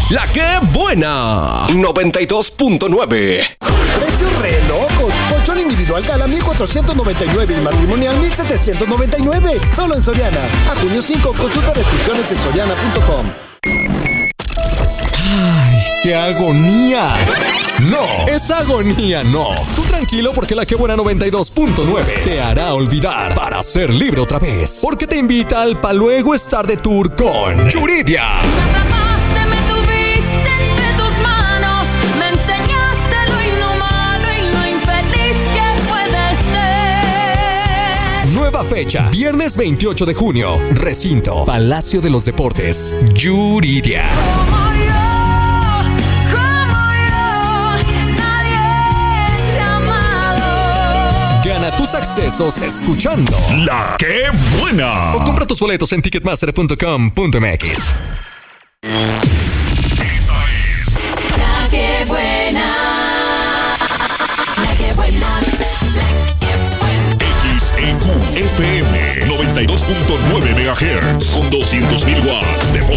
La que buena. 92.9. Precios re locos. Colchón individual Gala 1,499 y matrimonial 1,799. Solo en Soriana. A junio 5, consulta restricciones en soriana.com. ¡Ay, qué agonía! No, esa agonía no. Tú tranquilo porque la que buena 92.9 te hará olvidar para ser libre otra vez. Porque te invita al Pa' Luego Estar de Tour con Yuridia. Nueva fecha, viernes 28 de junio, recinto, Palacio de los Deportes, Yuridia. Gana tus accesos escuchando La que buena. O compra tus boletos en ticketmaster.com.mx. La que buena. La que buena. XEQ FM 92.9 MHz con 200.000 watts de